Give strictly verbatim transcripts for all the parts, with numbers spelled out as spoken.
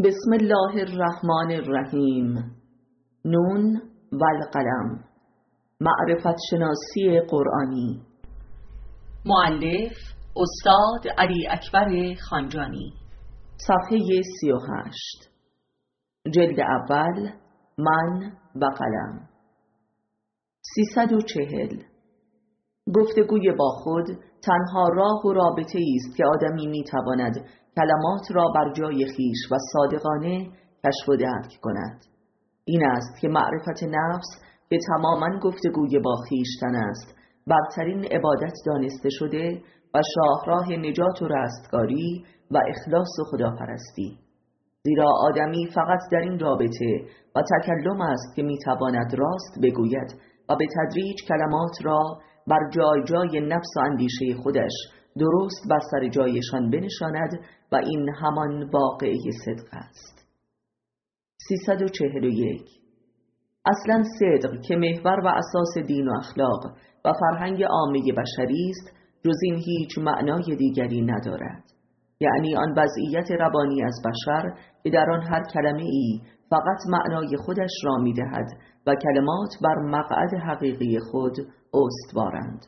بسم الله الرحمن الرحیم. نون و القلم. معرفت شناسی قرآنی. مؤلف استاد علی اکبر خانجانی. صفحه سی و هشت. جلد اول. من و قلم. سیصد و چهل. گفتگوی با خود تنها راه و رابطه است که آدمی میتواند کلمات را بر جای خیش و صادقانه کشف و درک کند. این است که معرفت نفس که تماما گفتگوی با خویشتن است برترین عبادت دانسته شده و شاهراه نجات و رستگاری و اخلاص و خداپرستی. زیرا آدمی فقط در این رابطه و تکلم است که میتواند راست بگوید و به تدریج کلمات را بر جای جای نفس و اندیشه خودش درست بر سر جایشان بنشاند و این همان واقعه صدق است. سیصد و چهل و یک. اصلا صدق که محور و اساس دین و اخلاق و فرهنگ عامه بشری است جز این هیچ معنای دیگری ندارد. یعنی آن وضعیت ربانی از بشر که در آن هر کلمه ای فقط معنای خودش را می دهد و کلمات بر مقعد حقیقی خود استوارند.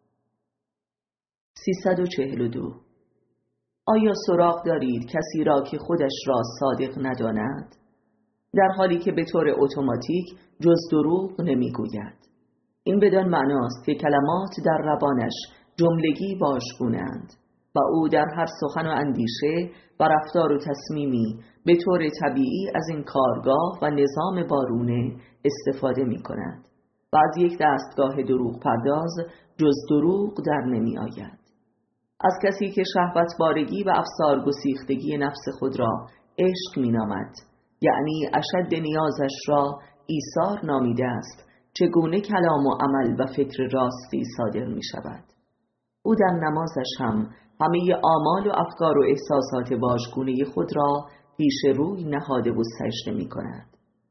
سیصد و چهل و دو. آیا سراغ دارید کسی را که خودش را صادق نداند؟ در حالی که به طور اتوماتیک جز دروغ نمی گوید. این بدان معناست که کلمات در ربانش جملگی واژگونه‌اند و او در هر سخن و اندیشه و رفتار و تصمیمی به طور طبیعی از این کارگاه و نظام بارونه استفاده می کند و از یک دستگاه دروغ پرداز جز دروغ در نمی آید. از کسی که شهوت بارگی و افسار گسیختگی نفس خود را عشق می نامد، یعنی اشد نیازش را ایثار نامیده است، چگونه کلام و عمل و فکر راستی صادر می شود؟ او در نمازش هم همه آمال و افکار و احساسات واژگونه خود را پیش روی نهاده و سجده می کند.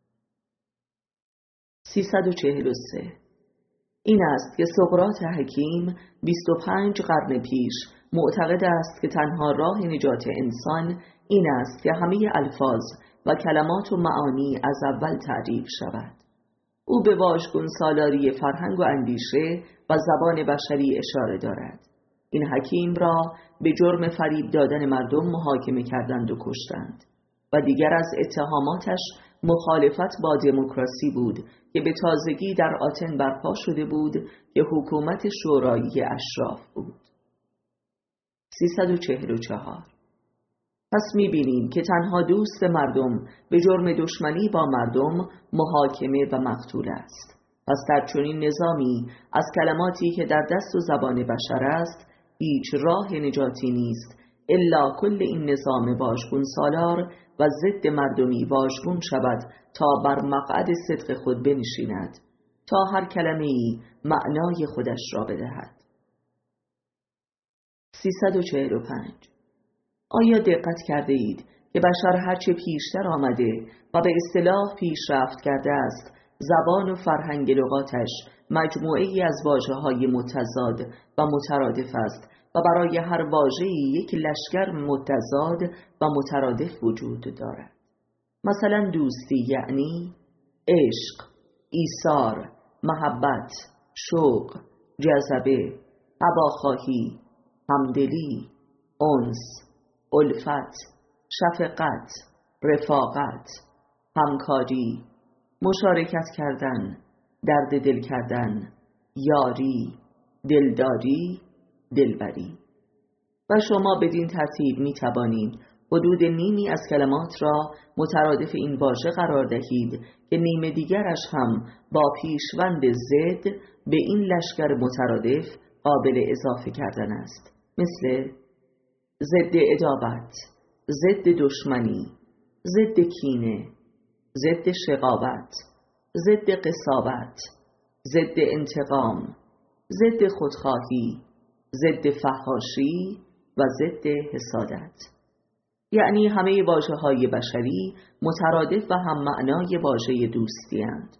سیصد و چهل و سه. این است که سقراط حکیم بیست و پنج قرن پیش معتقد است که تنها راه نجات انسان این است که همه الفاظ و کلمات و معانی از اول تعریف شود. او به واژگون سالاری فرهنگ و اندیشه و زبان بشری اشاره دارد. این حکیم را به جرم فریب دادن مردم محاکمه کردند و کشتند و دیگر از اتهاماتش مخالفت با دموکراسی بود که به تازگی در آتن برپا شده بود که حکومت شورایی اشراف بود. سیصد و چهل و چهار. پس می‌بینیم که تنها دوست مردم به جرم دشمنی با مردم محاکمه و مقتول است. پس در چنین نظامی از کلماتی که در دست و زبان بشر است هیچ راه نجاتی نیست الا کل این نظام واژگون سالار و ضد مردمی واژگون شود تا بر مقعد صدق خود بنشیند تا هر کلمه ای معنای خودش را بدهد. سیصد و چهل و پنج. آیا دقت کرده اید که بشر هرچه پیشتر آمده و به اصطلاح پیشرفت کرده است زبان و فرهنگ لغاتش مجموعه‌ای از واژه‌های متضاد و مترادف است و برای هر واژه‌ای یک لشکر متضاد و مترادف وجود دارد. مثلا دوستی یعنی عشق، ایثار، محبت، شوق، جذبه، هواخواهی، همدلی، انس، الفت، شفقت، رفاقت، همکاری، مشارکت کردن، درد دل کردن، یاری، دلداری، دلبری. و شما بدین ترتیب می توانید حدود نیمی از کلمات را مترادف این واژه قرار دهید که نیم دیگرش هم با پیشوند زد به این لشکر مترادف قابل اضافه کردن است. مثل ضد عداوت، ضد دشمنی، ضد کینه، ضد شقاوت، ضد قساوت، ضد انتقام، ضد خودخواهی، ضد فحاشی و ضد حسادت. یعنی همه واژه‌های بشری مترادف و هم معنای واژه دوستی اند.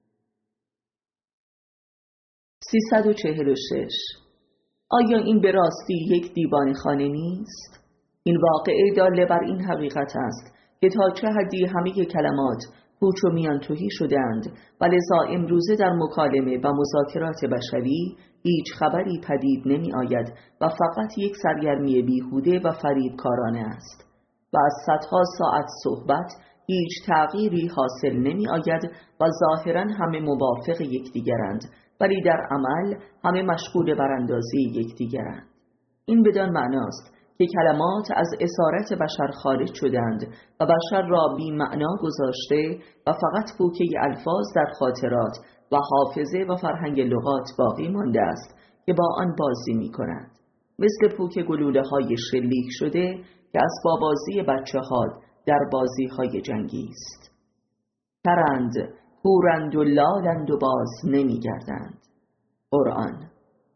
سیصد و چهل و شش. آیا این به راستی یک دیوان خانه نیست؟ این واقعه داله بر این حقیقت است که تا چه حدی همه کلمات پوچ و میان تهی شدند و لذا امروزه در مکالمه و مذاکرات بشری هیچ خبری پدید نمی آید و فقط یک سرگرمی بیهوده و فریبکارانه است و از صدها ساعت صحبت هیچ تغییری حاصل نمی آید و ظاهراً همه موافق یکدیگرند ولی در عمل همه مشغول براندازی یکدیگرند. این بدان معناست که کلمات از اسارت بشر خارج شدند و بشر را بی معنا گذاشته و فقط بوکه الفاظ در خاطرات و حافظه و فرهنگ لغات باقی مانده است که با آن بازی می کنند، مثل پوک گلوله های شلیک شده که از بازی بچه ها در بازی های جنگی است. ترند، کورند و لالند و باز نمی گردند. قرآن.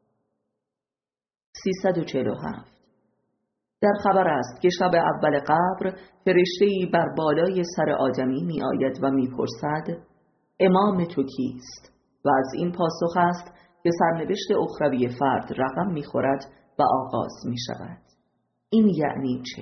سیصد و چهل و هفت. در خبر است که شب اول قبر فرشته‌ای بر بالای سر آدمی می آید و می پرسد امام تو کیست؟ و از این پاسخ است که سرنوشت اخروی فرد رقم می خورد و آغاز می شود. این یعنی چه؟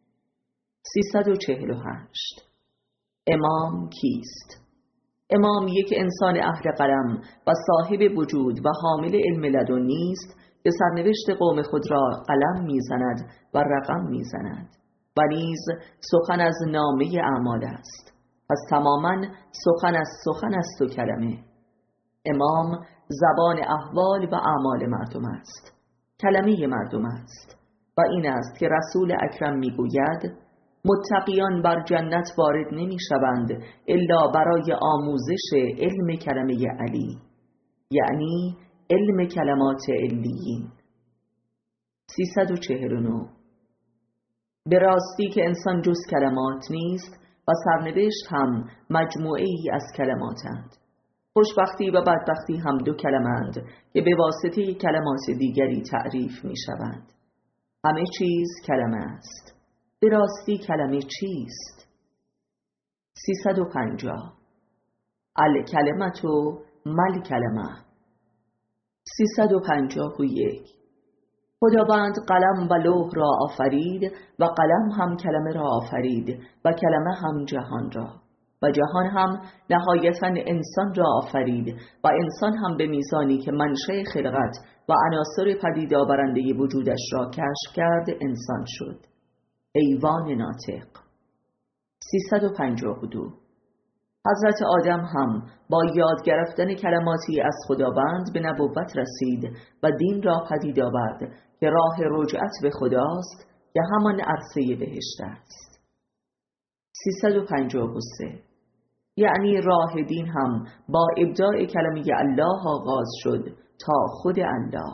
سیصد و چهل و هشت. امام کیست؟ امام یک انسان اهل قلم و صاحب وجود و حامل علم لدنی است که سرنوشت قوم خود را قلم میزند و رقم میزند و نیز سخن از نامه اعمال است. پس تماما سخن از سخن است و کلمه. امام زبان احوال و اعمال مردم است، کلمه مردم است و این است که رسول اکرم میگوید متقیان بر جنت وارد نمی شوند الا برای آموزش علم کلمه علی، یعنی علم کلمات علیین. سیصد و چهل و نه. به راستی که انسان جز کلمات نیست و سرنوشت هم مجموعه ای از کلماتند. خوشبختی و بدبختی هم دو کلمند که به واسطه کلمات دیگری تعریف می شوند. همه چیز کلمه است. به راستی کلمه چیست؟ سیصد و پنجاه. الکلمتو مل کلمه. سیصد و پنجاه و یک. خداوند قلم و لوح را آفرید و قلم هم کلمه را آفرید و کلمه هم جهان را و جهان هم نهایتاً انسان را آفرید و انسان هم به میزانی که منشأ خلقت و عناصر پدید آورنده وجودش را کشف کرد انسان شد. حیوان ناطق. سیصد و پنجاه و دو. حضرت آدم هم با یاد گرفتن کلماتی از خداوند به نبوت رسید و دین را پدید آورد که راه رجعت به خداست که همان عرصه بهشت است. سیصد و پنجاه و سه. یعنی راه دین هم با ابداع کلمه الله آغاز شد تا خود الله.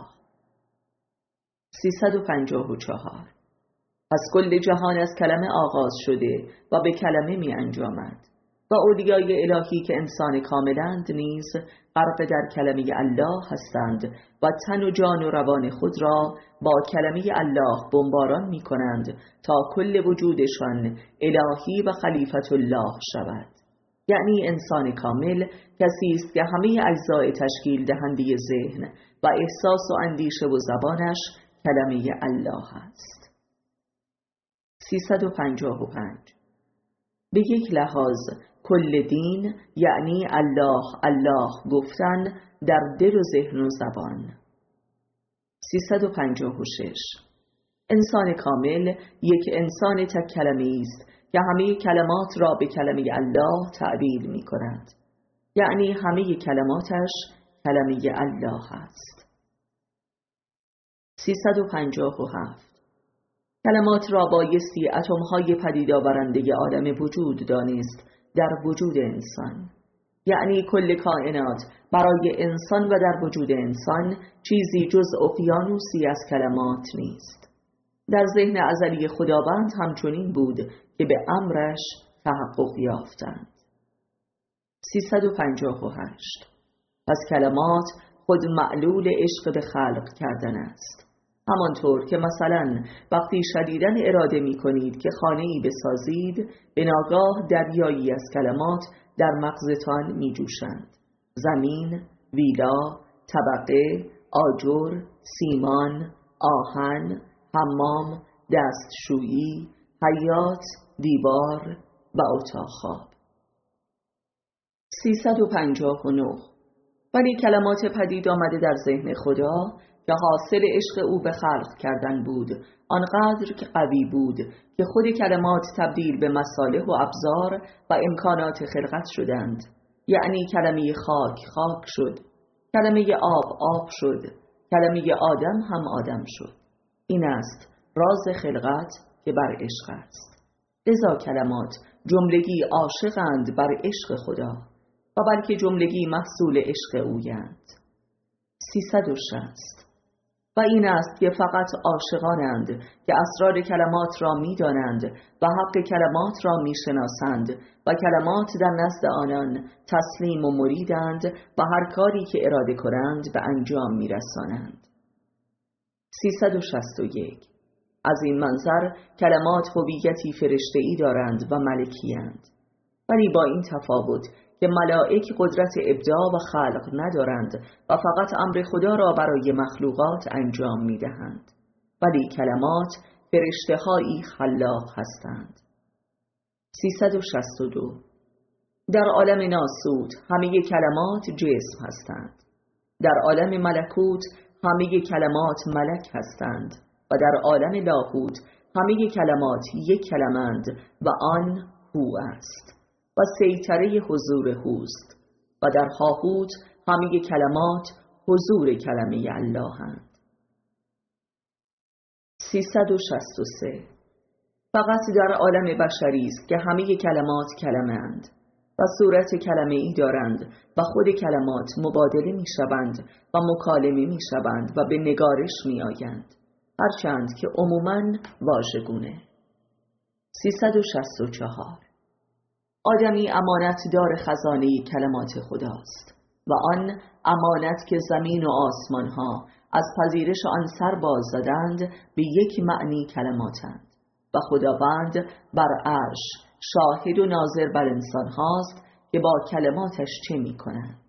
سیصد و پنجاه و چهار. پس کل جهان از کلمه آغاز شده و به کلمه می انجامد و اولیای الهی که انسان کاملند نیز غرق در کلمه الله هستند و تن و جان و روان خود را با کلمه الله بمباران می کنند تا کل وجودشان الهی و خلیفت الله شود. یعنی انسان کامل کسی است که همه اجزای تشکیل دهنده ذهن و احساس و اندیشه و زبانش کلمه الله است. سیصد و پنجاه و پنج. به یک لحاظ کل دین یعنی الله الله گفتن در دل و ذهن و زبان. سیصد و پنجاه و شش. انسان کامل یک انسان تک کلمه است که همه کلمات را به کلمه الله تعبیر می کند، یعنی همه کلماتش کلمه الله است. سیصد و پنجاه و هفت. کلمات را بایستی اتم‌های پدید آورنده عالم وجود دانست در وجود انسان، یعنی کل کائنات برای انسان و در وجود انسان چیزی جز اقیانوسی از کلمات نیست. در ذهن ازلی خداوند همچنین بود که به امرش تحقق یافتند. سیصد و پنجاه و هشت. پس کلمات خود معلول عشق به خلق کردن است. همانطور که مثلا وقتی شدیداً اراده می کنید که خانه‌ای بسازید، به ناگاه دریایی از کلمات در مغزتان می جوشند: زمین، ویلا، طبقه، آجر، سیمان، آهن، حمام، دستشویی، حیاط، دیوار، و اتاق خواب. سیصد و پنجاه و نه. ولی کلمات پدید آمده در ذهن خدا که حاصل عشق او به خلق کردن بود آنقدر که قوی بود که خود کلمات تبدیل به مصالح و ابزار و امکانات خلقت شدند. یعنی کلمه خاک خاک شد، کلمه آب آب شد، کلمه آدم هم آدم شد. این است راز خلقت که بر عشق است. لذا کلمات جملگی عاشقند بر عشق خدا و بلکه جملگی محصول عشق اویند. سیصد و شصت. و این است که فقط عاشقانند که اسرار کلمات را می دانند و حق کلمات را می شناسند و کلمات در نزد آنان تسلیم و مریدند و هر کاری که اراده کنند به انجام می رسانند. سیصد و شصت و یک. از این منظر کلمات هویتی فرشته‌ای دارند و ملکی‌اند، ولی با این تفاوت که ملائک قدرت ابداع و خلق ندارند و فقط امر خدا را برای مخلوقات انجام می‌دهند، ولی کلمات فرشته‌هایی خلاق هستند. سیصد و شصت و دو. در عالم ناسوت همه کلمات جسم هستند، در عالم ملکوت همه کلمات ملک هستند و در عالم لاهوت همه کلمات یک کلمند و آن هو است و سیطره حضور هوست و در هاهوت همه کلمات حضور کلمه الله‌اند. سیصد و شصت و سه. فقط در عالم بشری است که همه کلمات کلمه اند و صورت کلمه ای دارند و خود کلمات مبادله می شوند و مکالمه می شوند و به نگارش می آیند، هرچند که عموماً واژگونه. سیصد و شصت و چهار. آدمی امانت دار خزانه کلمات خداست و آن امانت که زمین و آسمان ها از پذیرش آن سر باز زدند به یک معنی کلماتند و خداوند بر عرش شاهد و ناظر بر انسان هاست که با کلماتش چه می کنند.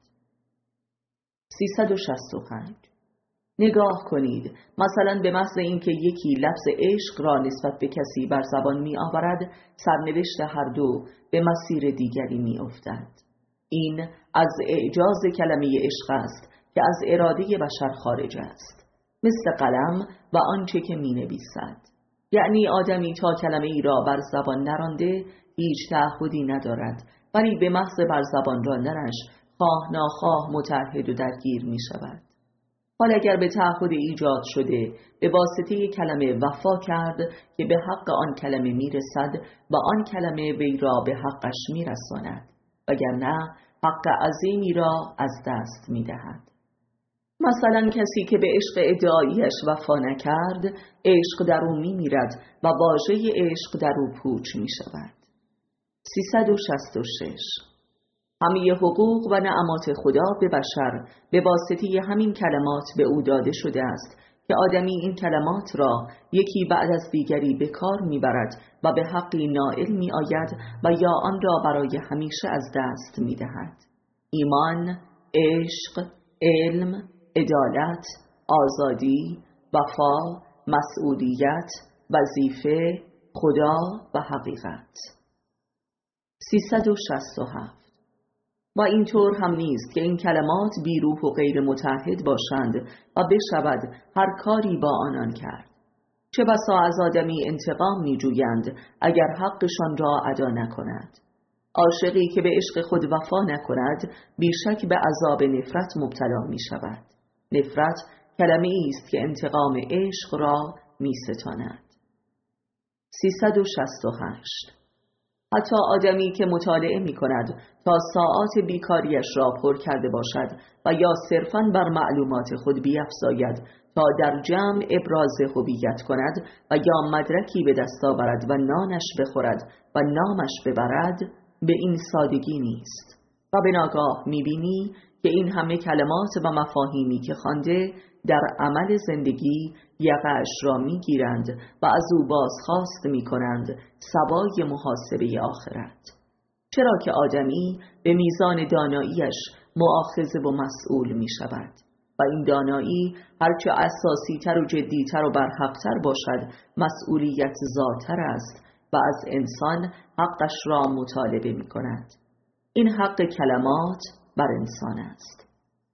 سیصد و شصت و پنج. نگاه کنید، مثلا به محض اینکه یکی لفظ عشق را نسبت به کسی بر زبان می آورد، سرنوشت هر دو به مسیر دیگری می افتد. این از اعجاز کلمه عشق است که از اراده بشر خارج است، مثل قلم و آنچه که می نویسد. یعنی آدمی تا کلمه ای را بر زبان نرانده هیچ تعهدی ندارد، ولی به محض بر زبان راندنش خواه ناخواه متعهد و درگیر می شود. حال اگر به تعهد ایجاد شده به واسطه کلمه وفا کرد که به حق آن کلمه می رسد و آن کلمه وی را به حقش می رساند، وگرنه حق عظیمی را از دست می دهد. مثلا کسی که به عشق ادعاییش وفا نکرد، عشق در او می میرد و واژه عشق در او پوچ می شود. سیصد و شصت و شش. همه حقوق و نعمات خدا به بشر به واسطه همین کلمات به او داده شده است که آدمی این کلمات را یکی بعد از دیگری به کار میبرد و به حقی نائل می آید و یا آن را برای همیشه از دست می دهد. ایمان، عشق، علم، عدالت، آزادی، وفا، مسئولیت، وظیفه، خدا و حقیقت. سیصد و شصت و هفت. و اینطور هم نیست که این کلمات بیروح و غیر متعهد باشند و بشود هر کاری با آنان کرد. چه بسا از آدمی انتقام می جویند اگر حقشان را ادا نکند. عاشقی که به عشق خود وفا نکند بیشک به عذاب نفرت مبتلا می شود. نفرت کلمه است که انتقام عشق را می ستاند. سیصد و شصت و هشت. حتی آدمی که مطالعه می کند تا ساعات بیکاریش را پر کرده باشد و یا صرفاً بر معلومات خود بیفزاید تا در جمع ابراز هویت کند و یا مدرکی به دست آورد و نانش بخورد و نامش ببرد، به این سادگی نیست و به ناگاه می بینی که این همه کلمات و مفاهیمی که خوانده در عمل زندگی یقه‌اش را می گیرند و از او بازخواست می کنند سوای محاسبه آخرت. چرا که آدمی به میزان داناییش مؤاخذه و مسئول می شود و این دانایی هرچه اساسی تر و جدی تر و برحق تر باشد مسئولیت زاتر است، و از انسان حقش را مطالبه می کند. این حق کلمات بر انسان است.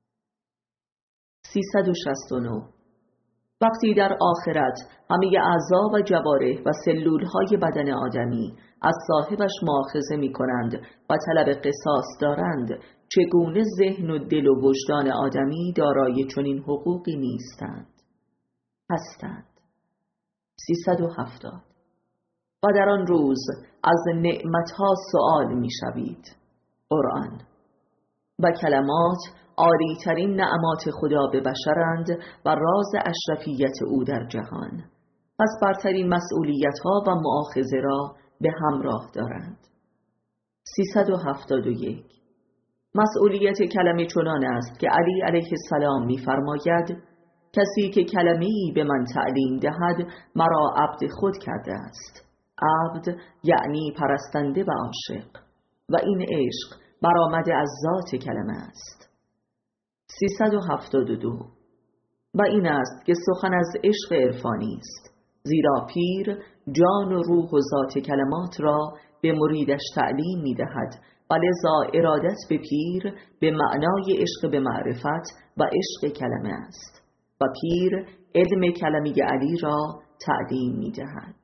سیصد و شصت و نه. وقتی در آخرت همه اعضا و جوارح و سلولهای بدن آدمی از صاحبش مؤاخذه می کنند و طلب قصاص دارند، چگونه ذهن و دل و وجدان آدمی دارای چنین حقوقی نیستند؟ هستند. سیصد و هفتاد. و در آن روز از نعمتها سؤال می شوید. قرآن. و کلمات عالی ترین نعمات خدا به بشرند و راز اشرفیت او در جهان، پس برترین مسئولیت ها و مؤاخذه را به همراه دارند. سیصد و هفتاد و یک. مسئولیت کلمه چنان است که علی علیه السلام می فرماید کسی که کلمه‌ای به من تعلیم دهد مرا عبد خود کرده است. عبد یعنی پرستنده و عاشق، و این عشق برآمده از ذات کلمه است. سیصد و هفتاد و دو. و این است که سخن از عشق عرفانی است، زیرا پیر جان و روح و ذات کلمات را به مریدش تعلیم می دهد و لذا ارادت به پیر به معنای عشق به معرفت و عشق کلمه است و پیر علم کلمه علی را تعلیم می دهد.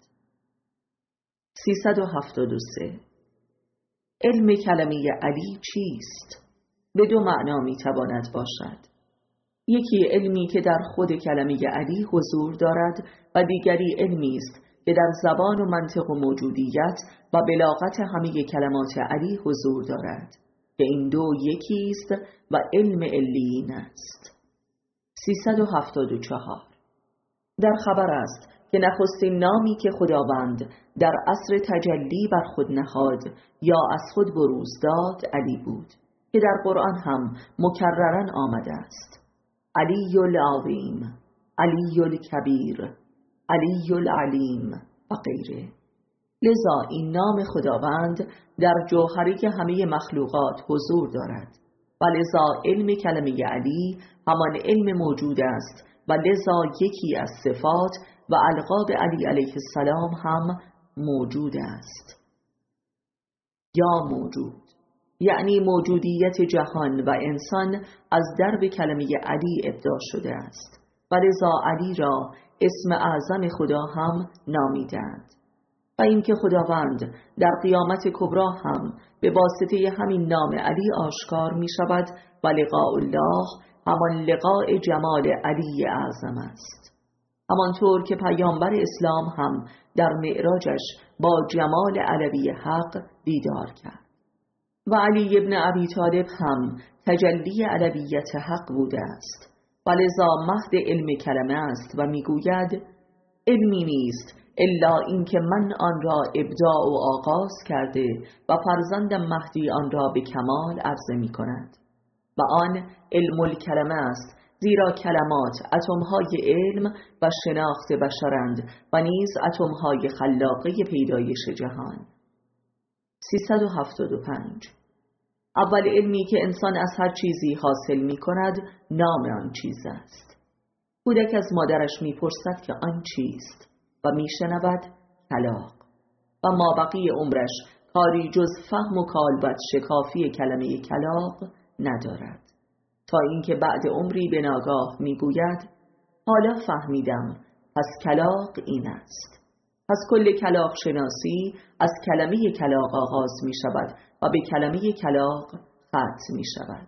سیصد و هفتاد و سه. علم کلمه علی چیست؟ به دو معنا می تواند باشد. یکی علمی که در خود کلمه علی حضور دارد و دیگری علمی است که در زبان و منطق و موجودیت و بلاغت همه کلمات علی حضور دارد که این دو یکی است و علم علیین است. سیصد و هفتاد و چهار. در خبر است که نخستین نامی که خداوند در عصر تجلی بر خود نهاد یا از خود بروز داد علی بود که در قرآن هم مکرراً آمده است. علی العظیم، علی الکبیر، علی العلیم و غیره. لذا این نام خداوند در جوهری همه مخلوقات حضور دارد و لذا علم کلمه علی همان علم موجود است و لذا یکی از صفات و القاب علی علیه السلام هم موجود است. یا موجود یعنی موجودیت جهان و انسان از درب کلمه علی ابداع شده است و لذا علی را اسم اعظم خدا هم نامیدند و اینکه خداوند در قیامت کبری هم به واسطه همین نام علی آشکار می شود و لقاء الله همان لقاء جمال علی اعظم است، همانطور که پیامبر اسلام هم در معراجش با جمال علوی حق دیدار کرد و علی ابن ابی طالب هم تجلی علویت حق بوده است و لذا مهد علم کلمه است و میگوید علمی نیست الا اینکه من آن را ابداع و آغاز کرده و فرزندم مهدی آن را به کمال عرضه می کند و آن علم الکلمه است، زیرا کلمات اتمهای علم و شناخت بشرند و نیز اتمهای خلاقه پیدایش جهان. سیصد و هفتاد و پنج. اول علمی که انسان از هر چیزی حاصل می کند نام آن چیز است. کودک از مادرش می پرسد که آن چیست و می شنود کلاغ و مابقی عمرش کاری جز فهم و کالبد شکافی کلمه کلاغ ندارد، تا اینکه بعد عمری به ناگاه می گوید حالا فهمیدم، پس کلاغ این است. پس کل کلاغ شناسی از کلمه کلاغ آغاز می شود و به کلمه کلاغ ختم می شود.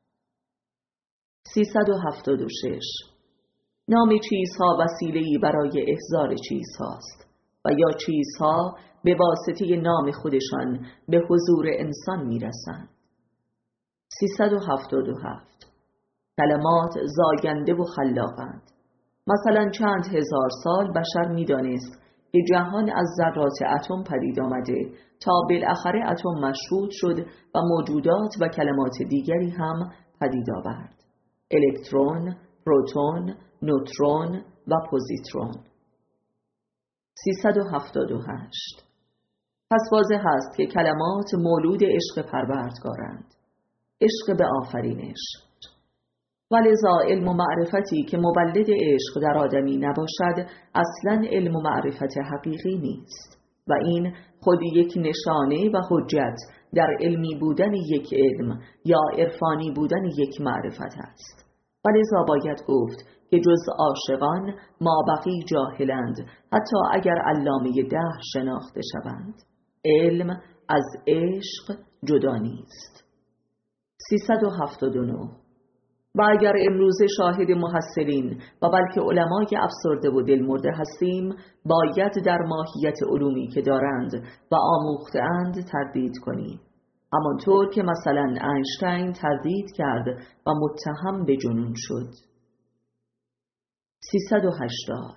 سیصد و هفتاد و شش. نام چیزها وسیله‌ای برای احضار چیزهاست و یا چیزها به واسطه نام خودشان به حضور انسان می رسند. سیصد و هفتاد و هفت. کلمات زاینده و خلاقند. مثلا چند هزار سال بشر می دانست که جهان از ذرات اتم پدید آمده تا بالاخره اتم مشهود شد و موجودات و کلمات دیگری هم پدید آورد: الکترون، پروتون، نوترون و پوزیترون. سیصد و هفتاد و هشت. پس واضح است که کلمات مولود عشق پروردگارند، عشق به آفرینش، و لذا علم و معرفتی که مولد عشق در آدمی نباشد اصلا علم و معرفت حقیقی نیست، و این خود یک نشانه و حجت در علمی بودن یک علم یا عرفانی بودن یک معرفت است. و لذا باید گفت که جز عاشقان مابقی جاهلند، حتی اگر علامه دهر شناخته شوند. علم از عشق جدا نیست. سیصد و هفتاد و نه. و اگر امروزه شاهد محصلین و بلکه علمای افسرده و دلمرده هستیم، باید در ماهیت علومی که دارند و آموخته‌اند تردید کنیم، همانطور که مثلا اینشتین تردید کرد و متهم به جنون شد. سیصد و هشتاد.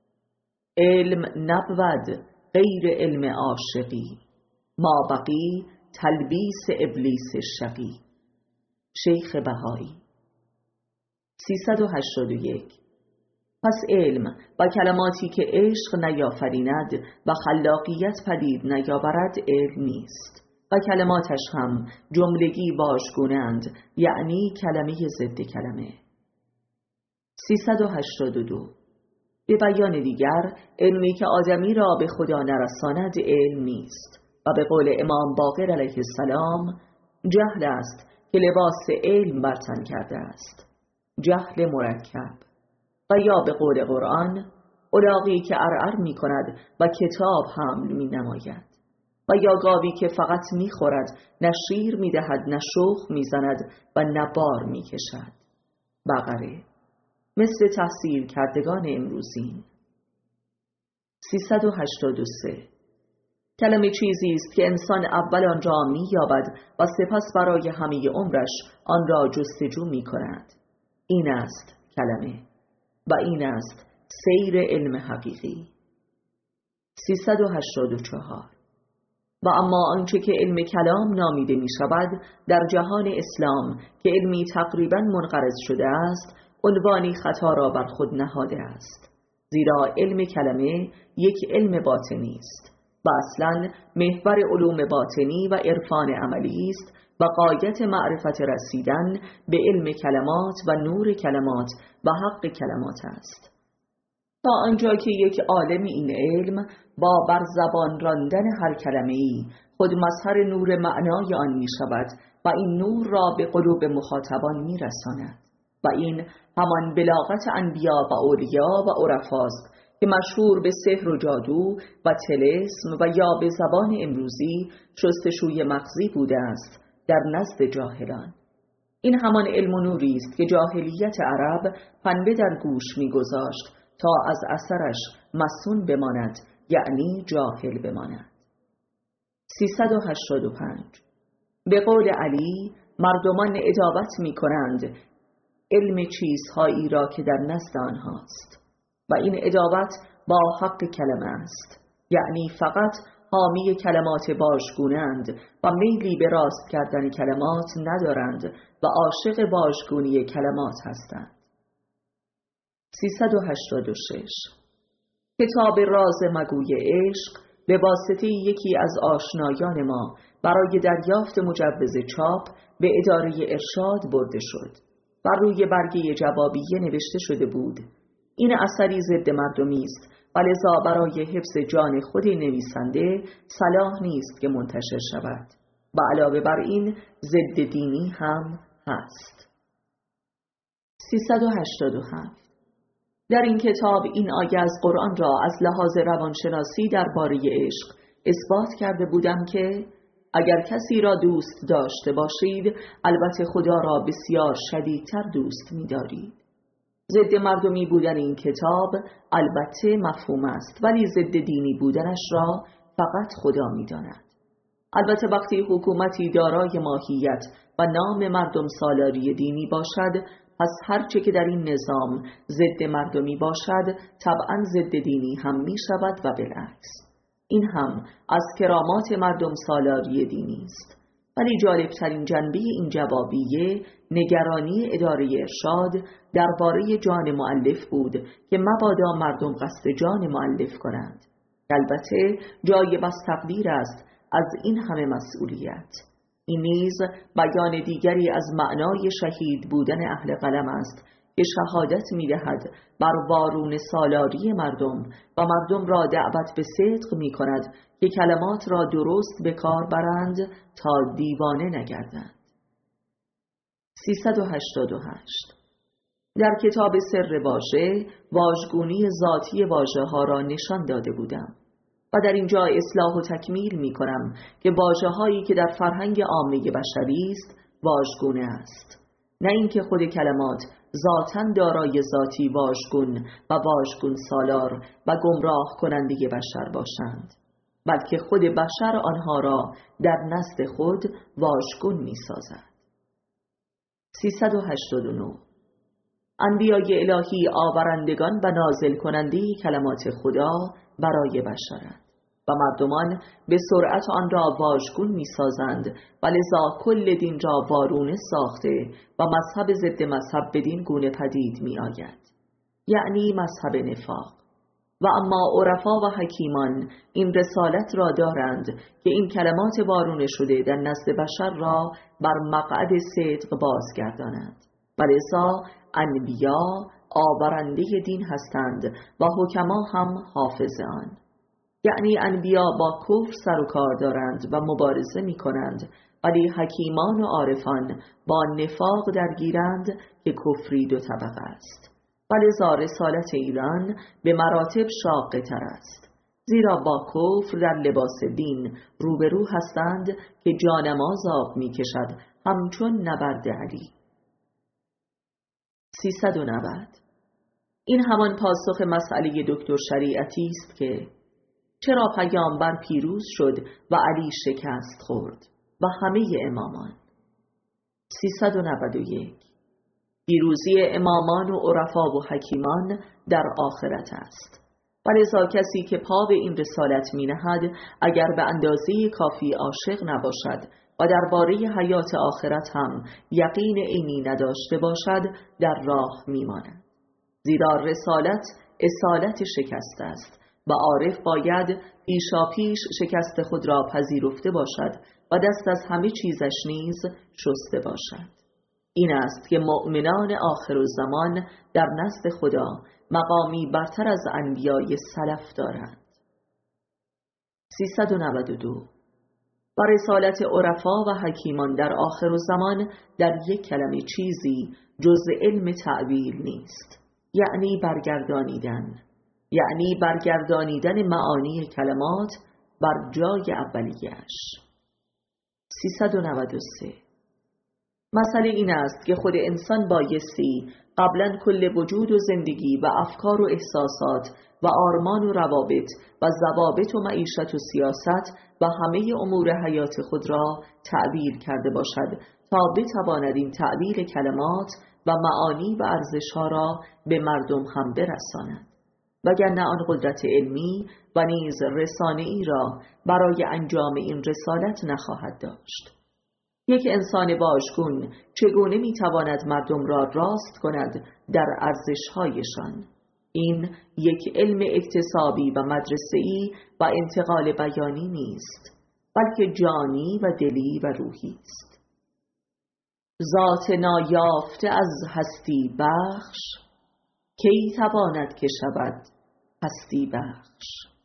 علم نبود غیر علم عاشقی، ما بقی تلبیس ابلیس شقی. شیخ بهایی. سیصد و هشتاد و یک. پس علم و کلماتی که عشق نیافریند و خلاقیت پدید نیاورد علم نیست، و کلماتش هم جملگی واژگونند، یعنی کلمه ضد کلمه. سیصد و هشتاد و دو. به بیان دیگر، علمی که آدمی را به خدا نرساند علم نیست، و به قول امام باقر علیه السلام، جهل است که لباس علم بر تن کرده است، جهل مرکب. و یا به قول قرآن، الاغی که عرعر می کند و کتاب حمل می نماید. و یا گاوی که فقط می خورد، نه شیر می دهد، نه شخم می زند و نه بار می کشد. بقره. مثل تحصیل کردگان امروزین. سیصد و هشتاد و سه. کلمه چیزی است که انسان اول آن را می یابد و سپس برای همه عمرش آن را جستجو می کند. این است کلمه و این است سیر علم حقیقی. سیصد و هشتاد و چهار. و اما آنچه که علم کلام نامیده می شود در جهان اسلام که علمی تقریبا منقرض شده است، عنوانی خطا را بر خود نهاده است، زیرا علم کلمه یک علم باطنی است و اصلا محور علوم باطنی و عرفان عملی است و غایت معرفت رسیدن به علم کلمات و نور کلمات و حق کلمات است، تا آنجا که یک عالم این علم با بر زبان راندن هر کلمه‌ای خود مظهر نور معنای آن می شود و این نور را به قلوب مخاطبان می رساند. و این همان بلاغت انبیا و اولیا و عرفاست که مشهور به سحر و جادو و طلسم و یا به زبان امروزی شستشوی مغزی بوده است در نزد جاهلان. این همان علم و نوری است که جاهلیت عرب پنبه در گوش می‌گذاشت تا از اثرش مصون بماند، یعنی جاهل بماند. سیصد و هشتاد و پنج. به قول علی، مردمان ادابت می‌کنند علم چیزهایی را که در نزد آنهاست و این ادابت با حق کلمه است، یعنی فقط حامی کلمات باژگونند و میلی به راست کردن کلمات ندارند و عاشق باژگونی کلمات هستند. سیصد و هشتاد و شش. کتاب راز مگوی عشق به واسطه یکی از آشنایان ما برای دریافت مجوز چاپ به اداره ارشاد برده شد. بر روی برگه جوابیه نوشته شده بود: این اثری ضد مردمی است و لذا برای حفظ جان خود نویسنده صلاح نیست که منتشر شود و علاوه بر این ضد دینی هم هست. سیصد و هشتاد و هفت. در این کتاب این آیه از قرآن را از لحاظ روانشناسی درباره عشق اثبات کرده بودم که اگر کسی را دوست داشته باشید، البته خدا را بسیار شدیدتر دوست می‌دارید. ضد مردمی بودن این کتاب البته مفهوم است، ولی ضد دینی بودنش را فقط خدا می‌داند. البته وقتی حکومتی دارای ماهیت و نام مردم سالاری دینی باشد، پس هرچه که در این نظام ضد مردمی باشد طبعاً ضد دینی هم می‌شود و بالعکس. این هم از کرامات مردم سالاری دینی است. ولی جالبترین جنبه این جوابیه نگرانی اداره ارشاد درباره جان مؤلف بود که مبادا مردم قصد جان مؤلف کنند. البته جای بس تقدیر است از این همه مسئولیت. این نیز بیان دیگری از معنای شهید بودن اهل قلم است که شهادت می دهد بر وارون سالاری مردم و مردم را دعوت به صدق می کند که کلمات را درست به کار برند تا دیوانه نگردند. سیصد و هشتاد و هشت. در کتاب سر واژه واژگونی ذاتی واژه ها را نشان داده بودم و در اینجا اصلاح و تکمیل می کنم که واژه هایی که در فرهنگ عامه بشری است واژگونه است، نه اینکه خود کلمات ذاتاً دارای ذاتی واژگون و واژگون سالار و گمراه کننده بشر باشند، بلکه خود بشر آنها را در نزد خود واژگون می سازد. سیصد و هشتاد و نه. انبیای الهی آورندگان و نازل کننده کلمات خدا برای بشرند و مردمان به سرعت آن را واژگون می سازند و لذا کل دین را وارونه ساخته و مذهب ضد مذهب بدین گونه پدید می آید، یعنی مذهب نفاق. و اما عرفا و حکیمان این رسالت را دارند که این کلمات وارونه شده در نزد بشر را بر مقعد صدق بازگردانند و لذا انبیا آورنده دین هستند و حکما هم حافظ آن، یعنی انبیا با کفر سر و کار دارند و مبارزه می کنند، ولی حکیمان و عارفان با نفاق درگیرند که کفری دو طبقه است و لذا رسالت ایران به مراتب شاقه تر است، زیرا با کفر در لباس دین روبرو هستند که جانماز آب می کشد همچون نبرد علی. سیصد و نود. این همان پاسخ مسئله دکتر شریعتی است که چرا پیامبر پیروز شد و علی شکست خورد و همه امامان. سیصد و نود و یک. پیروزی امامان و عرفا و حکیمان در آخرت است و لذا کسی که پا به این رسالت می نهد اگر به اندازه کافی عاشق نباشد و درباره حیات آخرت هم یقین عینی نداشته باشد در راه می ماند، زیرا رسالت اصالت شکست است و عارف باید پیشا پیش شکست خود را پذیرفته باشد و دست از همه چیزش نیز شسته باشد. این است که مؤمنان آخر الزمان در نزد خدا مقامی برتر از انبیای سلف دارند. سیصد و نود و دو. و رسالت عرفا و حکیمان در آخر الزمان در یک کلمه چیزی جز علم تعبیر نیست، یعنی برگردانیدن، یعنی برگردانیدن معانی کلمات بر جای اولیه‌اش. سیصد و نود و سه. مسئله این است که خود انسان بایستی قبلا کل وجود و زندگی و افکار و احساسات و آرمان و روابط و ضوابط و معیشت و سیاست و همه امور حیات خود را تعبیر کرده باشد تا بتواند این تعبیر کلمات و معانی و ارزش‌ها را به مردم هم برساند، وگرنه آن قدرت علمی و نیز رسانه‌ای را برای انجام این رسالت نخواهد داشت. یک انسان واژگون چگونه میتواند مردم را راست کند در ارزش‌هایشان؟ این یک علم اکتسابی و مدرسه‌ای و انتقال بیانی نیست، بلکه جانی و دلی و روحی است. ذات نایافته از هستی بخش کی تواند که شود هستی بخش.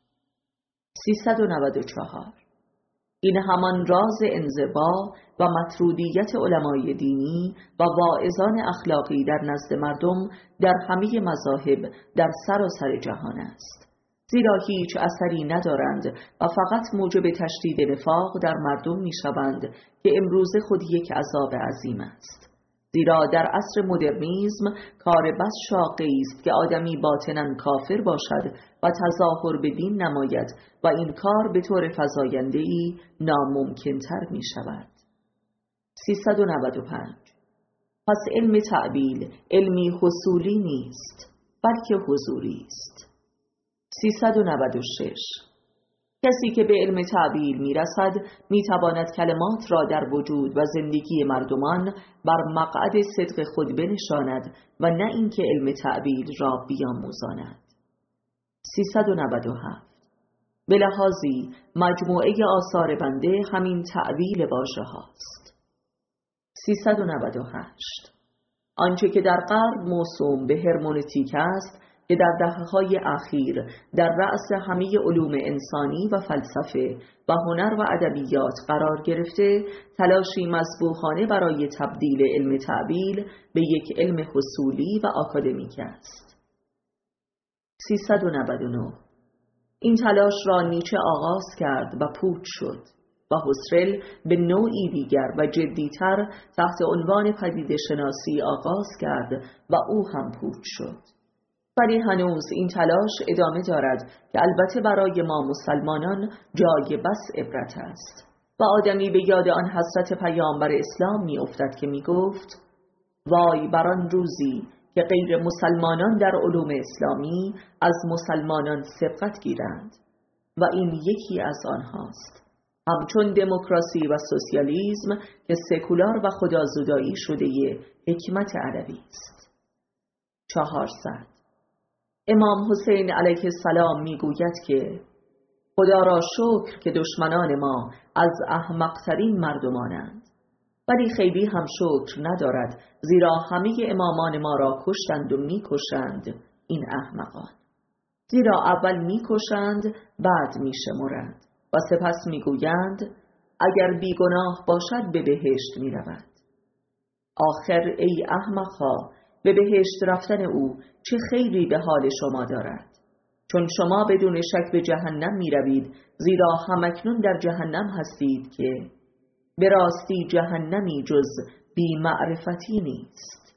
سیصد و نود و چهار. این همان راز انزوا و مطرودیت علمای دینی و واعظان اخلاقی در نزد مردم در همه مذاهب در سراسر جهان است، زیرا هیچ اثری ندارند و فقط موجب تشدید نفاق در مردم می شوند که امروز خود یک عذاب عظیم است. زیرا در عصر مدرنیسم کار بس شاقی است که آدمی باطناً کافر باشد و تظاهر به دین نماید و این کار به طور فزاینده‌ای ناممکن‌تر می شود. سیصد و نود و پنج. پس علم تعبیل علمی حصولی نیست، بلکه حضوری است. سیصد و نود و شش. کسی که به علم تعبیر می رسد می تواند کلمات را در وجود و زندگی مردمان بر مقعد صدق خود بنشاند و نه اینکه علم تعبیر را بیاموزاند. سیصد و نود و هفت. به لحاظی مجموعه آثار بنده همین تعبیر واژه هاست. سیصد و نود و هشت. آنچه که در غرب موسوم به هرمنوتیک است که در دهه‌های اخیر در رأس همه علوم انسانی و فلسفه و هنر و ادبیات قرار گرفته، تلاشی مسبوقانه برای تبدیل علم تعبیل به یک علم حصولی و آکادمیک است. سیصد و نود و نه این تلاش را نیچه آغاز کرد و پوچ شد و هوسرل به نوعی دیگر و جدیتر تحت عنوان پدیده شناسی آغاز کرد و او هم پوچ شد. ولی هنوز این تلاش ادامه دارد که البته برای ما مسلمانان جای بس عبرت است و آدمی به یاد آن حضرت پیامبر اسلام می افتد که می گفت وای بر آن روزی که غیر مسلمانان در علوم اسلامی از مسلمانان سبقت گیرند و این یکی از آنهاست، همچون دموکراسی و سوسیالیسم که سکولار و خدازدایی شده حکمت علوی است. چهارصد امام حسین علیه السلام میگوید که خدا را شکر که دشمنان ما از احمق‌ترین مردمانند، ولی خیلی هم شکر ندارد، زیرا همه امامان ما را کشتند و میکشند این احمقان. زیرا اول میکشند بعد میشمرند و سپس میگویند اگر بیگناه باشد به بهشت میرود. آخر ای احمقها، به بهشت رفتن او چه خیری به حال شما دارد؟ چون شما بدون شک به جهنم می روید، زیرا همکنون در جهنم هستید که به راستی جهنمی جز بی معرفتی نیست.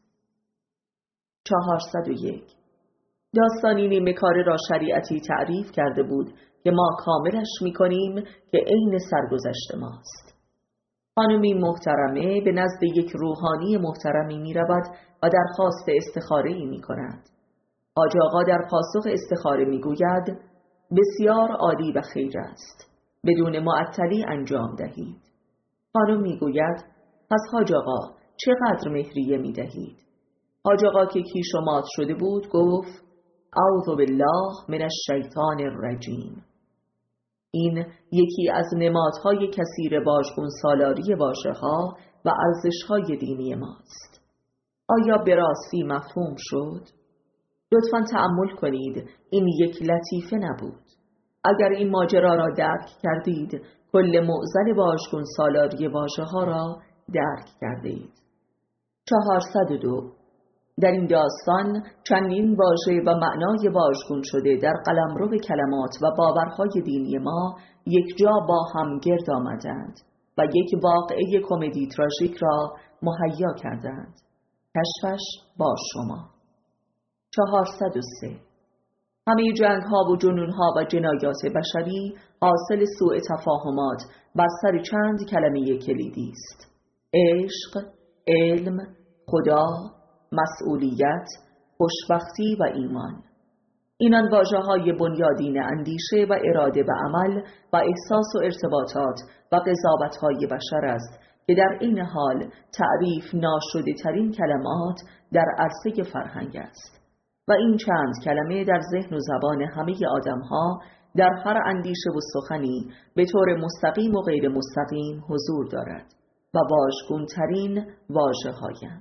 چهارصد و یک داستانی نیمه کاره را شریعتی تعریف کرده بود که ما کاملش می کنیم که عین سرگذشت ماست. خانمی محترمه به نزد یک روحانی محترمی می رود و درخواست استخاره‌ای می کند. حاج آقا در پاسخ استخاره می گوید بسیار عالی و خیر است، بدون معطلی انجام دهید. خانم می گوید پس حاج آقا چقدر مهریه می دهید؟ حاج آقا که کیش و مات شده بود گفت اعوذ بالله من الشیطان الرجیم. این یکی از نمادهای کثیر واژگون سالاری واژه‌ها و ارزش‌های دینی ماست. آیا به راستی مفهوم شد؟ لطفاً تأمل کنید، این یک لطیفه نبود. اگر این ماجرا را درک کردید، کل معضل واژگون سالاری واژه‌ها را درک کرده اید. چهارصد و دو در این داستان چندین واژه و معنای واژگون شده در قلمرو کلمات و باورهای دینی ما یک جا با هم گرد آمدند و یک واقعه کمدی تراژیک را مهیا کردند. کشفش با شما. چهارصد و سه همه جنگ ها و جنون ها و جنایات بشری حاصل سوء تفاهمات بر سر چند کلمه کلیدی است: عشق، علم، خدا، مسئولیت، خوشبختی و ایمان. اینان واژه‌های بنیادین اندیشه و اراده و عمل و احساس و ارتباطات و قضاوت‌های بشر است که در این حال تعریف ناشده ترین کلمات در عرصه فرهنگ است و این چند کلمه در ذهن و زبان همه آدم‌ها در هر اندیشه و سخنی به طور مستقیم و غیر مستقیم حضور دارد و واژگون‌ترین واژه‌هایند.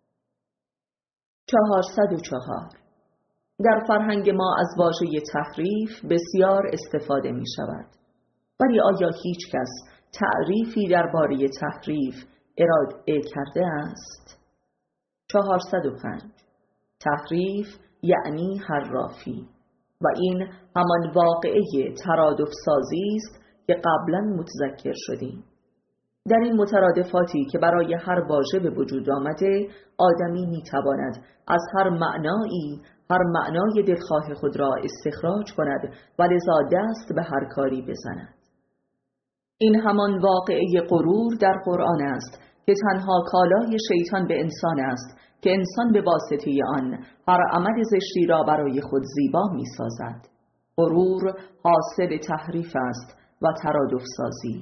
چهارصد و چهار در فرهنگ ما از واژه تحریف بسیار استفاده می شود، ولی آیا هیچ کس تعریفی درباره تحریف ارائه کرده است؟ چهارصد و پنج تحریف یعنی حرافی و این همان واقعه ترادف سازی است که قبلا متذکر شدیم. در این مترادفاتی که برای هر واژه به وجود آمده، آدمی میتواند از هر معنایی هر معنای دلخواه خود را استخراج کند و لذا دست به هر کاری بزند. این همان واقعه غرور در قرآن است که تنها کالای شیطان به انسان است که انسان به واسطه آن هر عمل زشتی را برای خود زیبا می سازد. غرور حاصل تحریف است و ترادف سازی.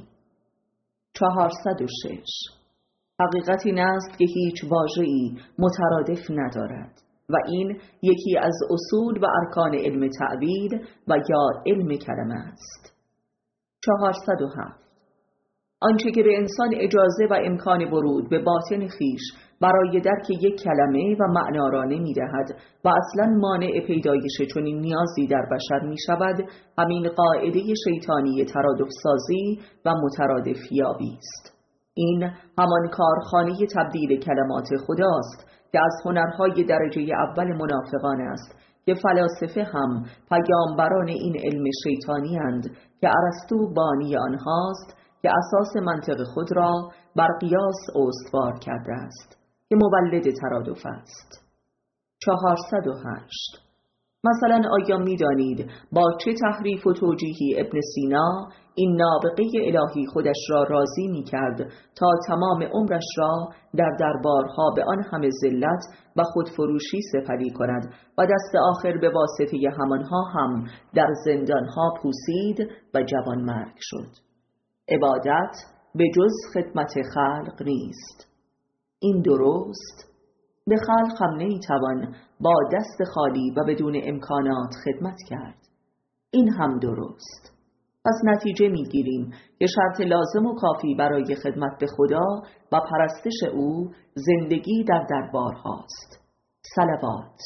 چهارصد و شش حقیقت این است که هیچ واژه‌ای مترادف ندارد و این یکی از اصول و ارکان علم تعبیر و یا علم کلمه است. چهارصد و هفت آنچه که به انسان اجازه و امکان ورود به باطن خیش برای درک یک کلمه و معنا را نمی دهد و اصلا مانع پیدایش چنین نیازی در بشر می شود، همین قاعده شیطانی ترادف سازی و مترادف یابی است. این همان کارخانه تبدیل کلمات خداست که از هنرهای درجه اول منافقان است که فلاسفه هم پیامبران این علم شیطانی اند که ارسطو بانی آنهاست که اساس منطق خود را بر قیاس استوار کرده است که مولد ترادف است. چهارصد و هشت. مثلا آیا می دانید با چه تحریف و توجیهی ابن سینا این نابغه الهی خودش را راضی می کرد تا تمام عمرش را در دربارها به آن همه ذلت و خودفروشی سپری کند و دست آخر به واسطه همانها هم در زندانها پوسید و جوانمرگ شد؟ عبادت به جز خدمت خلق نیست. این درست؟ به خلق هم نمیتوان با دست خالی و بدون امکانات خدمت کرد. این هم درست. پس نتیجه میگیریم که شرط لازم و کافی برای خدمت به خدا و پرستش او زندگی در دربار هاست. صلوات.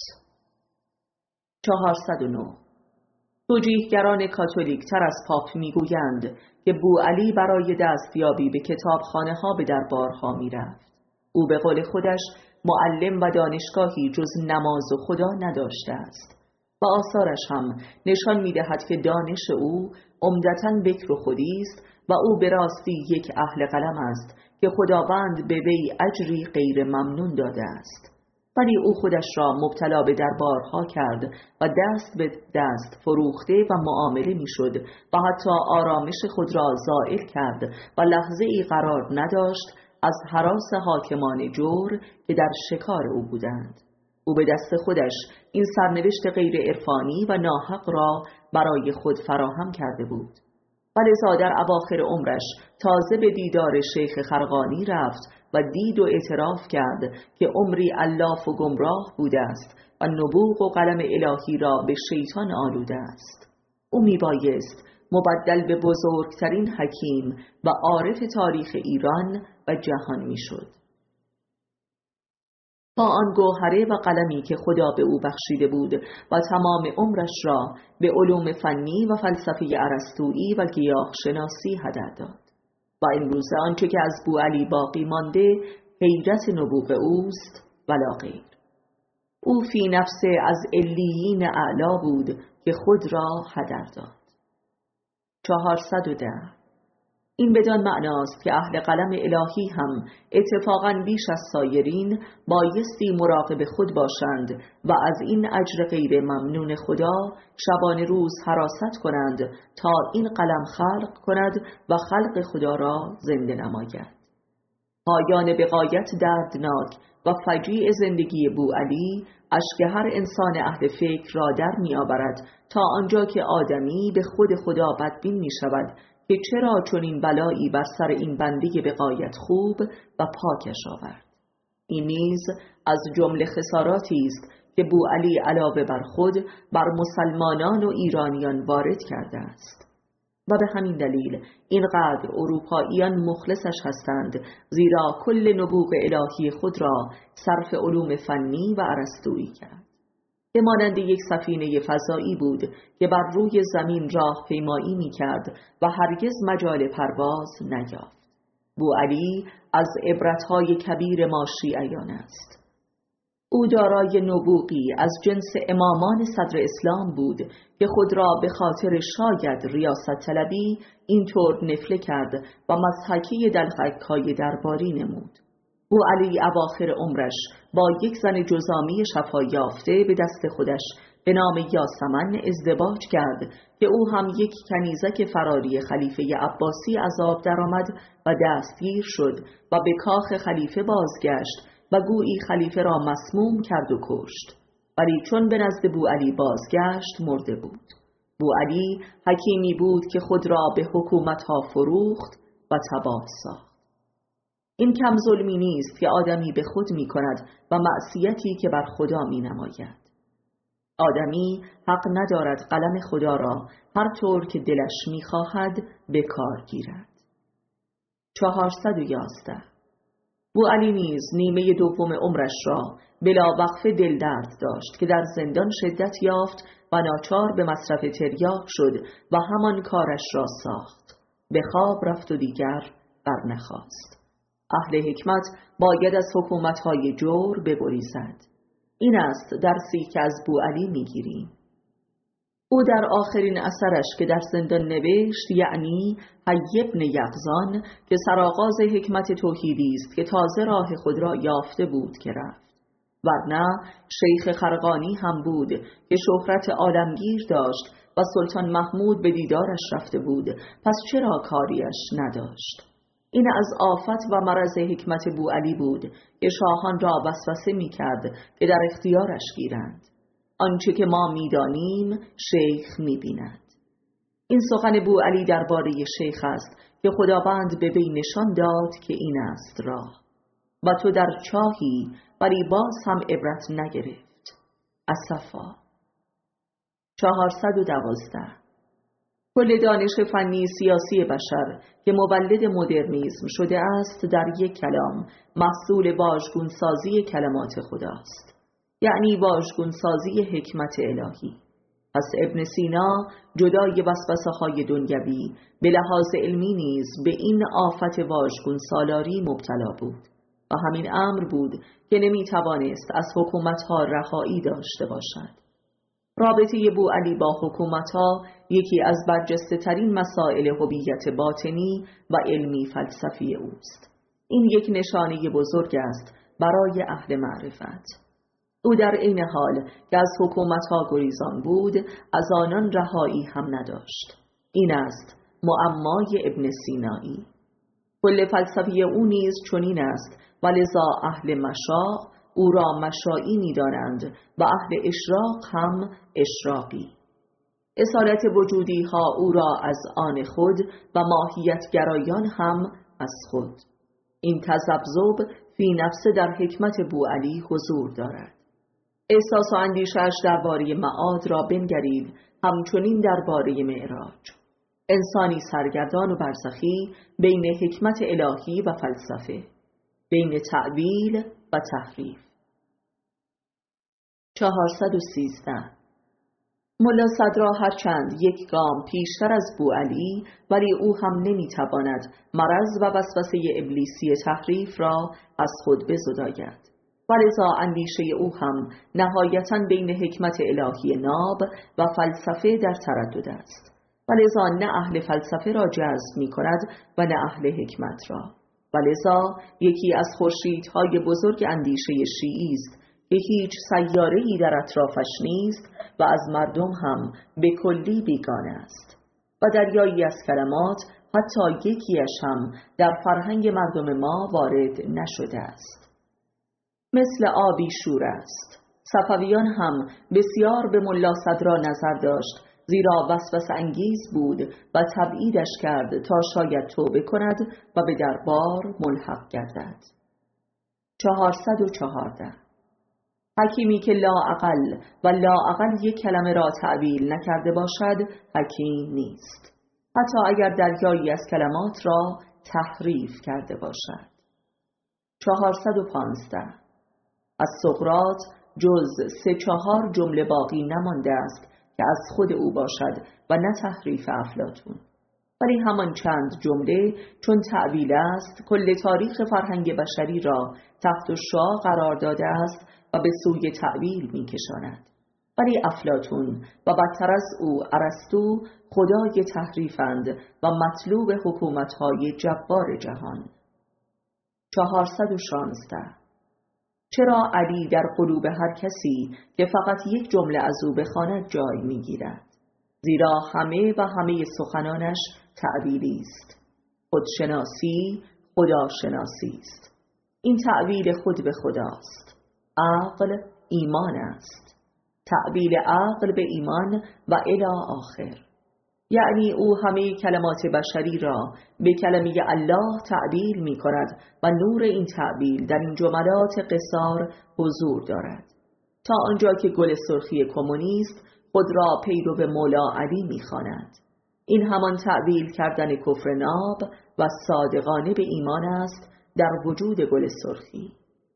چهارصد و نه. توجیهگران کاتولیک تر از پاپ میگویند که بوعلی برای دستیابی به کتابخانه ها به دربارها میرفت. او به قول خودش معلم و دانشگاهی جز نماز و خدا نداشته است و آثارش هم نشان می‌دهد که دانش او عمدتاً بکر و خودی است و او به راستی یک اهل قلم است که خداوند به وی اجری غیر ممنون داده است. ولی او خودش را مبتلا به دربارها کرد و دست به دست فروخته و معامله می‌شد و حتی آرامش خود را زائل کرد و لحظه ای قرار نداشت از هراس حاکمان جور که در شکار او بودند. او به دست خودش این سرنوشت غیر عرفانی و ناحق را برای خود فراهم کرده بود. ولذا در اواخر عمرش تازه به دیدار شیخ خرقانی رفت و دید و اعتراف کرد که عمری الاف و گمراه بوده است و نبوغ و قلم الهی را به شیطان آلوده است. او میبایست مبدل به بزرگترین حکیم و عارف تاریخ ایران و جهان میشد. با آن گوهره و قلمی که خدا به او بخشیده بود و تمام عمرش را به علوم فنی و فلسفه ارسطویی و گیاه شناسی هدر داد. و امروز آنچه که از بوعلی باقی مانده حیرت نبوغ اوست ولا غیر. او فی نفسه از علیین اعلا بود که خود را هدر داد. چهارصد و ده. این بدان معناست که اهل قلم الهی هم اتفاقاً بیش از سایرین بایستی مراقب خود باشند و از این اجر غیر ممنون خدا شبان روز حراست کنند تا این قلم خلق کند و خلق خدا را زنده نماید. پایان بغایت دردناک و فجیع زندگی بوعلی اشک هر انسان اهل فکر را در می آورد تا آنجا که آدمی به خود خدا بدبین می شود که چرا چنین بلایی بر سر این بنده بغایت خوب و پاکش آورد. این نیز از جمله خساراتی است که بوعلی علاوه بر خود بر مسلمانان و ایرانیان وارد کرده است. و به همین دلیل اینقدر اروپاییان مخلصش هستند، زیرا کل نبوغ الهی خود را صرف علوم فنی و ارسطویی کرد. به مانند یک سفینه فضایی بود که بر روی زمین راه پیمایی می کرد و هرگز مجال پرواز نیافت. بوعلی از عبرتهای کبیر ما شیعیان است. او دارای نبوغی از جنس امامان صدر اسلام بود که خود را به خاطر شاید ریاست طلبی اینطور نفله کرد و مضحکه دلخک‌های درباری نمود. بوعلی اواخر عمرش با یک زن جزامی شفا یافته به دست خودش به نام یاسمن ازدواج کرد که او هم یک کنیزک فراری خلیفه عباسی از آب درآمد و دستگیر شد و به کاخ خلیفه بازگشت و گویی خلیفه را مسموم کرد و کشت. ولی چون به نزد بوعلی بازگشت مرده بود. بوعلی حکیمی بود که خود را به حکومتها فروخت و تباه ساخت. این کم ظلمی نیست که آدمی به خود می کند و معصیتی که بر خدا می نماید. آدمی حق ندارد قلم خدا را هر طور که دلش می خواهد به کار گیرد. چهارصد و یازده. بوعلی نیز نیمه دوم عمرش را بلا وقفه دلدرد داشت که در زندان شدت یافت و ناچار به مصرف تریاق شد و همان کارش را ساخت. به خواب رفت و دیگر برنخاست. اهل حکمت باید از حکومت‌های جور بگریزد. این است درسی که از بوعلی می‌گیریم. او در آخرین اثرش که در زندان نوشت، یعنی حی بن یقظان که سرآغاز حکمت توحیدی است که تازه راه خود را یافته بود که رفت. ورنه شیخ خرقانی هم بود که شهرت عالمگیر داشت و سلطان محمود به دیدارش رفته بود، پس چرا کاریش نداشت؟ این از آفت و مرض حکمت بوعلی بود که شاهان را وسوسه می کرد که در اختیارش گیرند. آنچه که ما می دانیم شیخ می بیند. این سخن بوعلی درباره شیخ است که خداوند به وی نشان داد که این است راه. و تو در چاهی ولی باز هم عبرت نگرفت. اسفا. چهارصد و دوازده. کل دانش فنی سیاسی بشر که مولد مدرنیسم شده است در یک کلام محصول واژگونسازی کلمات خداست، یعنی واژگونسازی حکمت الهی. پس ابن سینا جدای وسوسه های دنیوی به لحاظ علمی نیز به این آفت واژگون سالاری مبتلا بود و همین امر بود که نمی توانست از حکومتها رهایی داشته باشد. رابطه بوعلی با حکومتها یکی از برجسته ترین مسائل هویت باطنی و علمی فلسفی اوست. این یک نشانه بزرگ است برای اهل معرفت. او در عین حال که از حکومتها گریزان بود، از آنان رهایی هم نداشت. این است معمای ابن سینایی. کل فلسفی او نیز چنین است و لذا اهل مشاع او را مشاعی می دانند و اهل اشراق هم اشراقی. اصالت وجودی ها او را از آن خود و ماهیت گرایان هم از خود. این تذبذب فی نفس در حکمت بوعلی حضور دارد. احساس و اندیشش درباره معاد را بنگرید، همچنین درباره معراج. انسانی سرگردان و برزخی بین حکمت الهی و فلسفه، بین تأویل و تحریف. چهارصد و سیزده. ملا صدرا هرچند یک گام پیشتر از بوعلی، ولی او هم نمیتواند مرض و وسوسه ابلیسی تحریف را از خود بزداید. ولذا اندیشه او هم نهایتاً بین حکمت الهی ناب و فلسفه در تردد است. ولذا نه اهل فلسفه را جذب می کند و نه اهل حکمت را. ولذا یکی از خورشیدهای بزرگ اندیشه شیعی است که هیچ سیاره‌ای در اطرافش نیست و از مردم هم به کلی بیگانه است و دریایی از کلمات حتی یکیش هم در فرهنگ مردم ما وارد نشده است. مثل آبی شور است. صفویان هم بسیار به ملا صدرا نظر داشت، زیرا وسوسه انگیز بود و تبعیدش کرد تا شاید توبه کند و به دربار ملحق گردد. چهارصد و چهارده. حکیمی که لااقل و لااقل یک کلمه را تعبیل نکرده باشد حکیم نیست، حتی اگر دریایی از کلمات را تحریف کرده باشد. چهارصد و پانزده. از سقراط جز سه چهار جمله باقی نمانده است که از خود او باشد و نه تحریف افلاطون، ولی همان چند جمله چون تعبیل است کل تاریخ فرهنگ بشری را تحت الشعاع قرار داده است و به سوی تعبیل می کشاند. ولی افلاطون و بدتر از او ارسطو خدای تحریفند و مطلوب حکومت‌های جبار جهان. چهارصد و شانزده. چرا علی در قلوب هر کسی که فقط یک جمله از او بخواند جای می‌گیرد؟ زیرا همه و همه سخنانش تعبیلی است. خودشناسی خداشناسی است. این تعبیل خود به خداست. عقل ایمان است. تعبیل عقل به ایمان و الی آخر. یعنی او همه کلمات بشری را به کلمه الله تعبیل می کند و نور این تعبیل در این جملات قصار حضور دارد، تا آنجا که گل سرخی کمونیست خود را پیرو به مولا علی می خواند. این همان تعبیل کردن کفر ناب و صادقانه به ایمان است در وجود گل سرخی.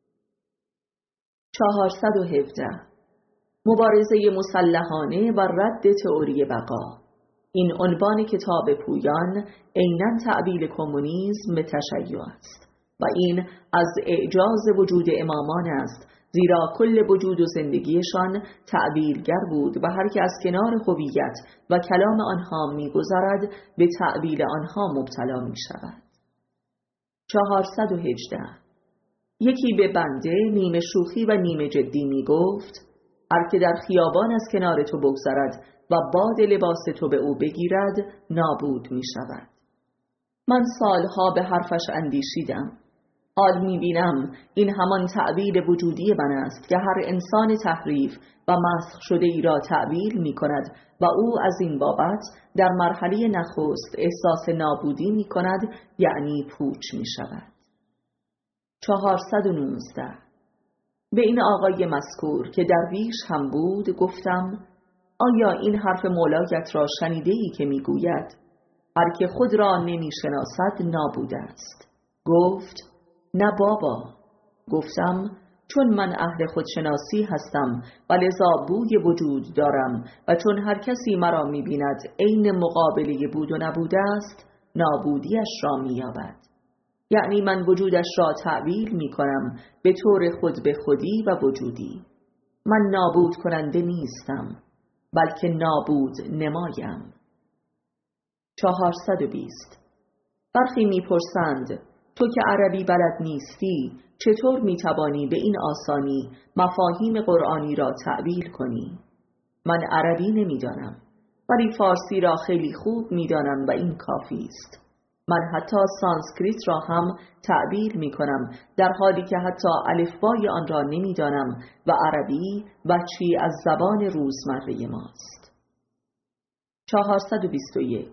چهارصد و هفده مبارزه مسلحانه و رد تئوری بقا. این عنوان کتاب پویان عیناً تعبیر کمونیسم به تشیع است و این از اعجاز وجود امامان است، زیرا کل وجود و زندگیشان تعبیرگر بود و هر که از کنار هویت و کلام آنها می‌گذرد به تعبیر آنها مبتلا می‌شود. چهارصد و هجده یکی به بنده نیمه شوخی و نیمه جدی می‌گفت: هر که در خیابان از کنار تو بگذرد و باد لباس تو به او بگیرد نابود می‌شود. من سالها به حرفش اندیشیدم. حال می‌بینم این همان تعبیر وجودی من است که هر انسان تحریف و مسخ شده ای را تعبیر می‌کند و او از این بابت در مرحله نخست احساس نابودی می‌کند، یعنی پوچ می‌شود. چهارصد و نوزده به این آقای مذکور که درویش هم بود گفتم: آیا این حرف مولایت را شنیده‌ای که می‌گوید هر که خود را نمی‌شناسد نابود است؟ گفت: نه بابا. گفتم: چون من اهل خودشناسی هستم و لذا بوی وجود دارم و چون هر کسی مرا می‌بیند عین مقابله بود و نبود است، نابودیش را می‌یابد. یعنی من وجودش را تعبیر می‌کنم به طور خود به خودی و وجودی. من نابود کننده نیستم، بلکه نابود نمایم. چهارصد و بیست برخی می‌پرسند: تو که عربی بلد نیستی چطور می‌توانی به این آسانی مفاهیم قرآنی را تعبیر کنی؟ من عربی نمی‌دانم، ولی فارسی را خیلی خوب می‌دانم و این کافی است. من حتی سانسکریت را هم تعبیر می‌کنم، در حالی که حتی الفبای آن را نمی‌دانم و عربی بخشی از زبان روزمره ماست. چهارصد و بیست و یک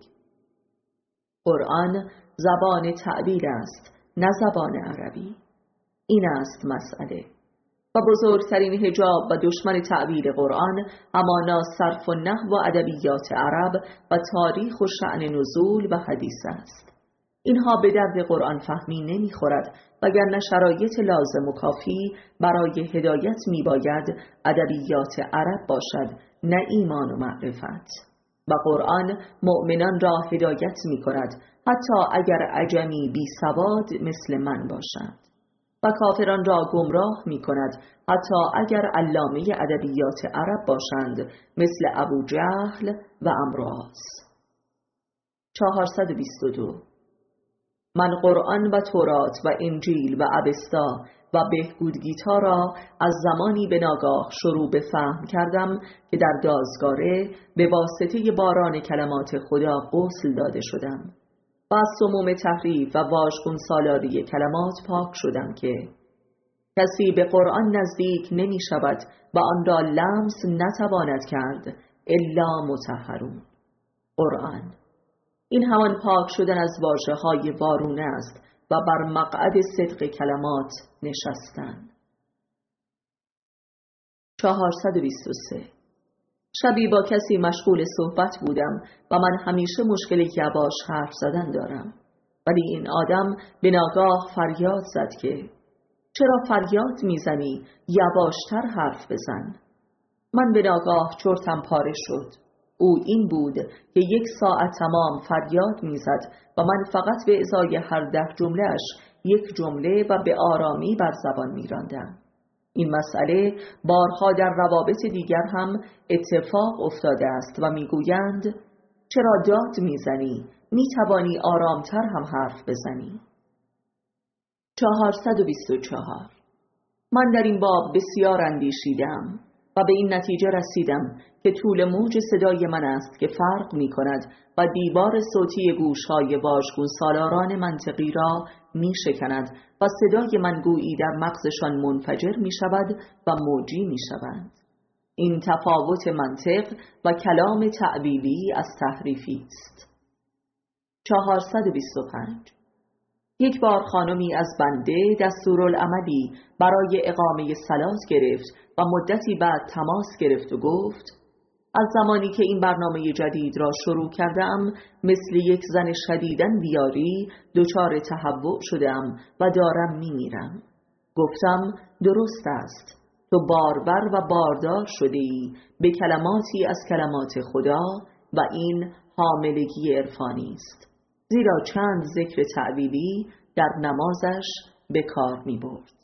قرآن زبان تعبیر است، نه زبان عربی. این است مسئله. و بزرگترین حجاب و دشمن تعبیر قرآن همانا صرف و نحو و ادبیات عرب و تاریخ و شأن نزول و حدیث است. اینها به درد قرآن فهمی نمیخورد، وگرنه شرایط لازم و کافی برای هدایت میباید ادبیات عرب باشد، نه ایمان و معرفت. و قرآن مؤمنان را هدایت میکند، حتی اگر عجمی بی سواد مثل من باشند، و کافران را گمراه میکند، حتی اگر علامه ادبیات عرب باشند مثل ابو جهل و امراض. چهارصد و بیست و دو من قرآن و تورات و انجیل و اوستا و بهبودگیتا را از زمانی به ناگاه شروع به فهم کردم که در دازگاره به واسطه باران کلمات خدا غسل داده شدم و از سموم تحریف و واژگون سالاری کلمات پاک شدم که کسی به قرآن نزدیک نمی شود و آن را لمس نتواند کرد الا مطهرون. قرآن این همان پاک شدن از واژه‌های وارونه است و بر مقعد صدق کلمات نشستن. چهارصد و بیست و سه شبی با کسی مشغول صحبت بودم و من همیشه مشکلی که باش حرف زدن دارم، ولی این آدم به ناگاه فریاد زد که چرا فریاد میزنی؟ یواشتر حرف بزن. من به ناگاه چرتم پاره شد. او این بود که یک ساعت تمام فریاد میزد و من فقط به ازای هر ده جملهش یک جمله و به آرامی بر زبان میراندم. این مسئله بارها در روابط دیگر هم اتفاق افتاده است و میگویند چرا داد میزنی؟ میتوانی آرامتر هم حرف بزنی. چهارصد و بیست و چهار من در این باب بسیار اندیشیدم و به این نتیجه رسیدم که طول موج صدای من است که فرق می کند و دیوار صوتی گوشهای واژگون سالاران منطقی را می شکند و صدای من گویی در مغزشان منفجر می شود و موجی می شوند. این تفاوت منطق و کلام تعبیری از تحریفی است. چهارصد و بیست و پنج یک بار خانمی از بنده دستورالعملی برای اقامه صلات گرفت و مدتی بعد تماس گرفت و گفت از زمانی که این برنامه جدید را شروع کردم مثل یک زن شدیداً بیاری دچار تهوع شدم و دارم میمیرم. گفتم درست است، تو باربر و باردار شدی به کلماتی از کلمات خدا و این حاملگی عرفانی است، زیرا چند ذکر تعبیری در نمازش به کار می برد.